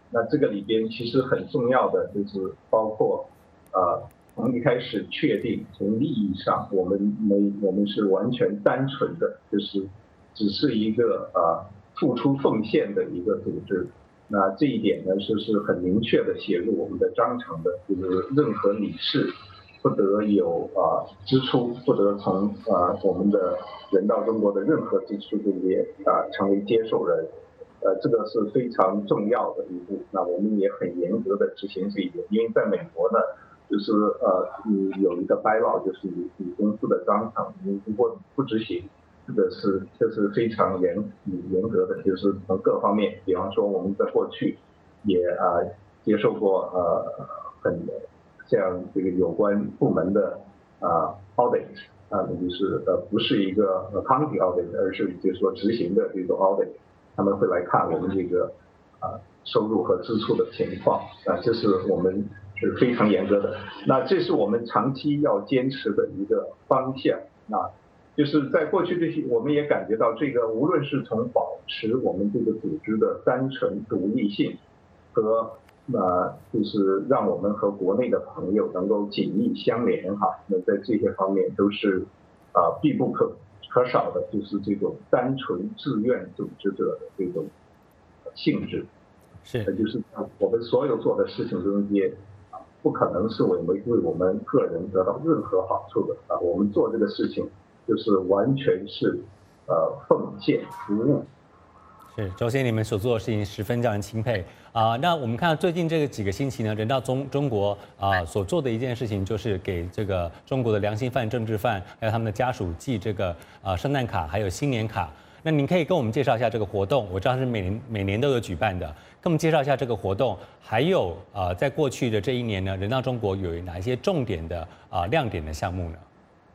[SPEAKER 14] 那这个里边其实很重要的就是包括从一开始确定从利益上我们是完全单纯的，就是只是一个付出奉献的一个组织。那这一点呢是很明确的写入我们的章程的，就是任何理事不得有支出，不得从我们的人道中国的任何支出中间成为接受人。这个是非常重要的一步。那我们也很严格的执行这一点，因为在美国呢，就是你有一个 bylaw， 就是你公司的章程，你如果不执行，这是非常严格的，就是从各方面，比方说我们在过去也接受过很像这个有关部门的audit， 就是不是一个 accounting audit， 而是就是说执行的这种 audit， 他们会来看我们这个收入和支出的情况，这是我们是非常严格的。那这是我们长期要坚持的一个方向。那就是在过去这些，我们也感觉到这个，无论是从保持我们这个组织的单纯独立性和就是让我们和国内的朋友能够紧密相连哈，那在这些方面都是必不可少的，就是这种单纯自愿组织者的这种性质。
[SPEAKER 13] 是，
[SPEAKER 14] 就是我们所有做的事情中间，不可能是为我们个人得到任何好处的我们做这个事情就是完全是奉献服务。
[SPEAKER 13] 是，周先生，你们所做的事情十分叫人钦佩那我们看到最近这几个星期呢，人道中国所做的一件事情，就是给这个中国的良心犯、政治犯，还有他们的家属寄这个圣诞卡，还有新年卡。那您可以跟我们介绍一下这个活动？我知道是每年都有举办的，跟我们介绍一下这个活动，还有在过去的这一年呢，人道中国有哪一些重点的亮点的项目呢？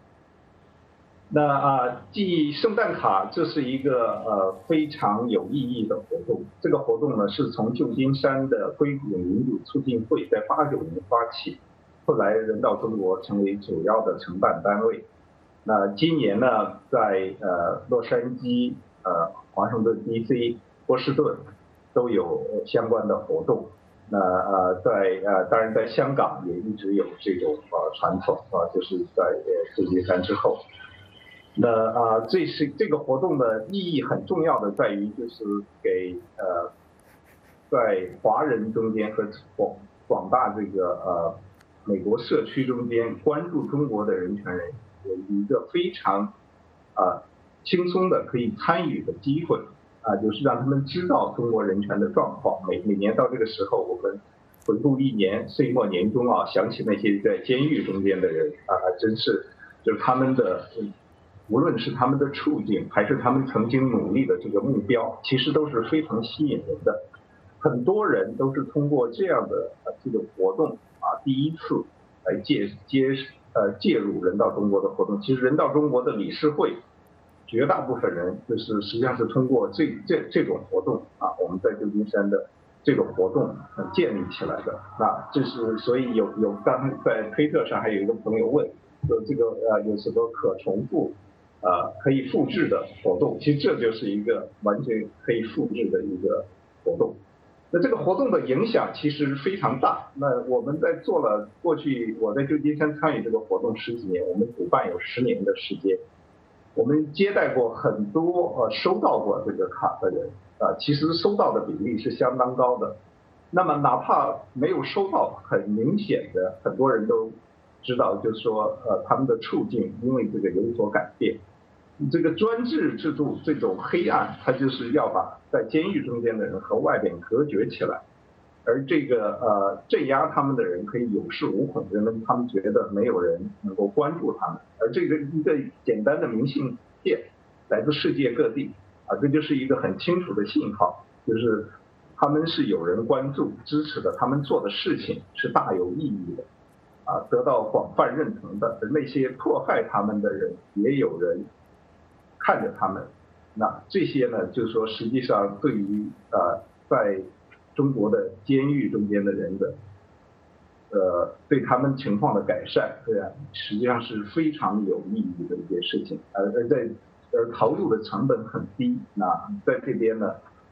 [SPEAKER 14] 那寄圣诞卡，这是一个非常有意义的活动。这个活动呢，是从旧金山的硅谷民主促进会在89年发起，后来人道中国成为主要的承办单位。那今年呢，在洛杉矶、华盛顿 DC、波士顿都有相关的活动。那当然在香港也一直有这种传统就是在旧金山之后。那这个活动的意义很重要的在于，就是给在华人中间和广大这个美国社区中间关注中国的人权人有一个非常轻松的可以参与的机会就是让他们知道中国人权的状况。每年到这个时候，我们回顾一年，岁末年终想起那些在监狱中间的人真是就是他们的。无论是他们的处境，还是他们曾经努力的这个目标，其实都是非常吸引人的。很多人都是通过这样的这个活动第一次来介入人道中国的活动。其实人道中国的理事会，绝大部分人就是实际上是通过这种活动我们在旧金山的这种活动建立起来的。那这是所以有刚才在推特上还有一个朋友问说这个有什么可重复可以复制的活动，其实这就是一个完全可以复制的一个活动。那这个活动的影响其实非常大。那我们在做了过去我在旧金山参与这个活动10几年，我们主办有10年的时间，我们接待过很多收到过这个卡的人其实收到的比例是相当高的。那么哪怕没有收到，很明显的很多人都知道，就是说他们的处境因为这个有所改变。这个专制制度这种黑暗，它就是要把在监狱中间的人和外边隔绝起来，而这个镇压他们的人可以有恃无恐，他们觉得没有人能够关注他们。而这个一个简单的明信片来自世界各地这就是一个很清楚的信号，就是他们是有人关注支持的，他们做的事情是大有意义的得到广泛认同的。而那些迫害他们的人也有人看着他们。那这些呢，就是说实际上对于在中国的监狱中间的人的对他们情况的改善，实际上是非常有意义的一件事情。而投入的成本很低。那在这边呢，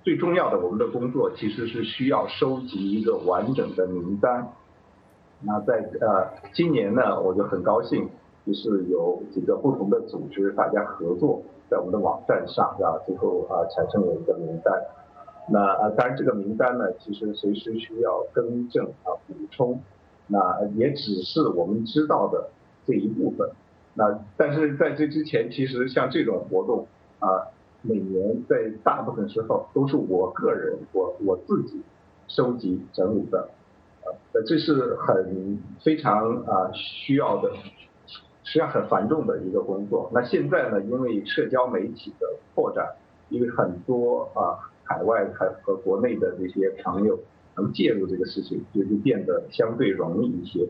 [SPEAKER 14] 最重要的我们的工作其实是需要收集一个完整的名单。那在今年呢，我就很高兴，就是有几个不同的组织大家合作，在我们的网站上最后产生了一个名单。那当然这个名单呢，其实随时需要更正补充，那也只是我们知道的这一部分。那但是在这之前，其实像这种活动每年在大部分时候都是我个人我自己收集整理的，这是非常需要的，实际上很繁重的一个工作。那现在呢，因为社交媒体的扩展，因为很多海外和国内的这些朋友能介入这个事情，就变得相对容易一些。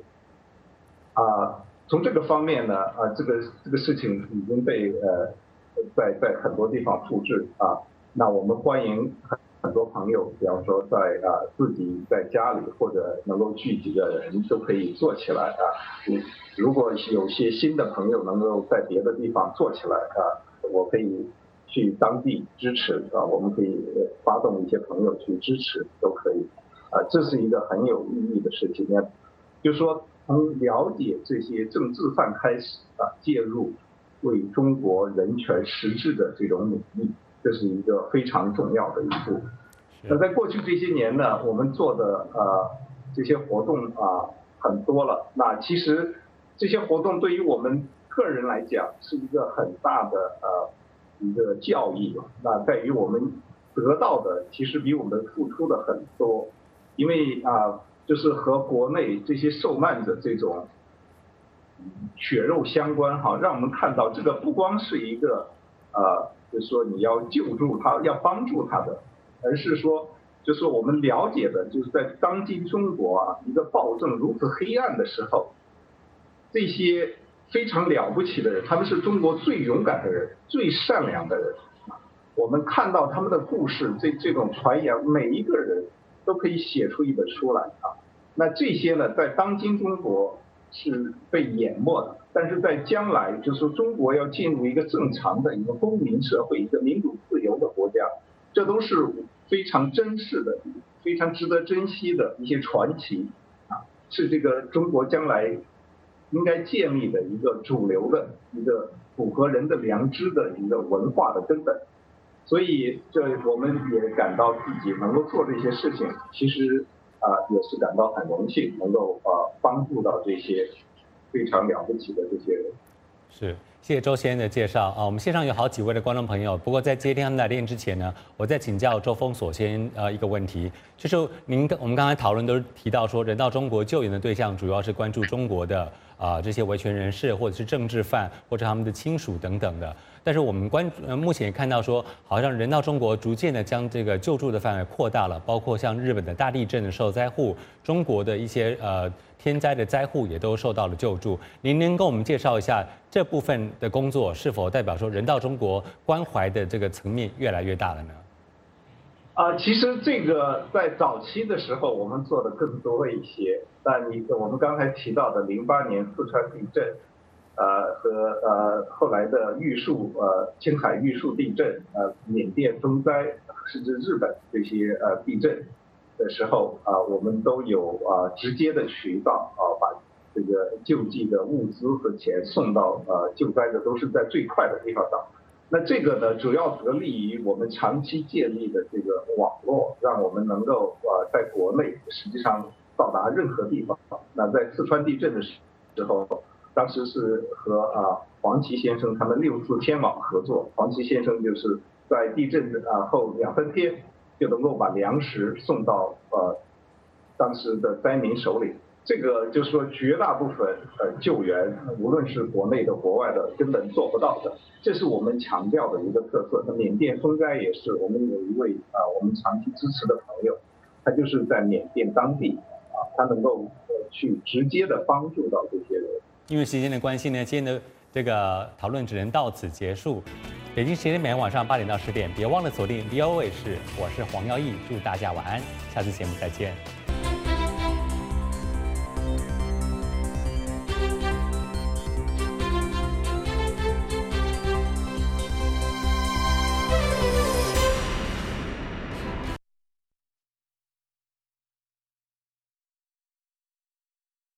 [SPEAKER 14] 从这个方面呢，这个事情已经被在很多地方复制那我们欢迎很多朋友，比方说在自己在家里或者能够聚几个人都可以做起来如果有些新的朋友能够在别的地方做起来我可以去当地支持我们可以发动一些朋友去支持都可以这是一个很有意义的事情。就是说从了解这些政治犯开始介入为中国人权实质的这种努力，这是一个非常重要的一步。那在过去这些年呢，我们做的这些活动很多了。那其实这些活动对于我们个人来讲是一个很大的一个教益。那在于我们得到的其实比我们付出的很多，因为就是和国内这些受难者这种血肉相关让我们看到这个不光是一个就是说你要救助他要帮助他的，而是说就是我们了解的就是在当今中国一个暴政如此黑暗的时候，这些非常了不起的人，他们是中国最勇敢的人，最善良的人，我们看到他们的故事，这种传扬，每一个人都可以写出一本书来那这些呢，在当今中国是被淹没的，但是在将来，就是说中国要进入一个正常的一个公民社会，一个民主自由的国家，这都是非常珍视的、非常值得珍惜的一些传奇是这个中国将来应该建立的一个主流的一个符合人的良知的一个文化的根本。所以我们也感到自己能够做这些事情，其实也是感到很荣幸，能够帮助到这些非常了不起的这些人。
[SPEAKER 13] 是，谢谢周先生的介绍我们线上有好几位的观众朋友，不过在接听他们来电之前呢，我再请教周峰所先一个问题，就是我们刚才讨论都提到说，人到中国救援的对象主要是关注中国的这些维权人士或者是政治犯或者他们的亲属等等的。但是我们目前也看到说，好像人到中国逐渐的将这个救助的范围扩大了，包括像日本的大地震的受灾户，中国的一些天灾的灾户也都受到了救助。您能跟我们介绍一下这部分的工作是否代表说人到中国关怀的这个层面越来越大了呢？
[SPEAKER 14] 其实这个在早期的时候我们做的更多一些，但我们刚才提到的08年四川地震。和后来的青海玉树地震，缅甸风灾，甚至日本这些地震的时候我们都有直接的渠道把这个救济的物资和钱送到救灾的都是在最快的地方到。那这个呢，主要得力于我们长期建立的这个网络，让我们能够在国内实际上到达任何地方。那在四川地震的时候。当时是和黄奇先生他们6次天网合作，黄奇先生就是在地震后2-3天就能够把粮食送到当时的灾民手里。这个就是说绝大部分救援，无论是国内的国外的，根本做不到的。这是我们强调的一个特色。那缅甸风灾也是，我们有一位我们长期支持的朋友，他就是在缅甸当地他能够去直接的帮助到这些人。
[SPEAKER 13] 因为时间的关系呢，今天的这个讨论只能到此结束。北京时间每天晚上8点到10点，别忘了锁定 VOA 卫视，我是黄耀义，祝大家晚安，下次节目再见。